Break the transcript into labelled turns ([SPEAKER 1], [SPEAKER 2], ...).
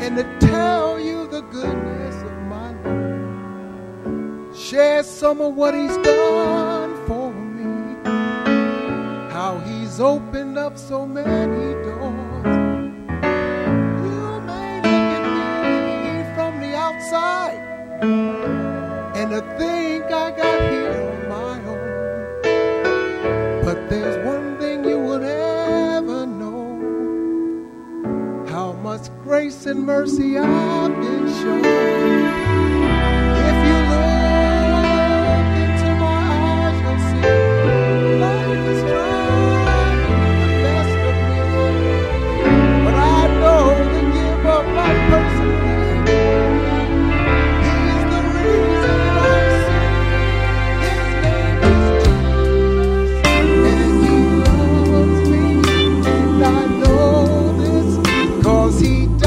[SPEAKER 1] and to tell you the goodness of my Lord. Share some of what he's done for me, how he's opened up so many doors. You may look at me from the outside and to think I got here on my own, but there's one thing you will never know, how much grace and mercy I've been shown. If you look into my eyes, you'll see life is trying to get the best of me, but I know the giver of my personally, he's the reason I'm singing. His name is Jesus, and he loves me, and I know this 'cause he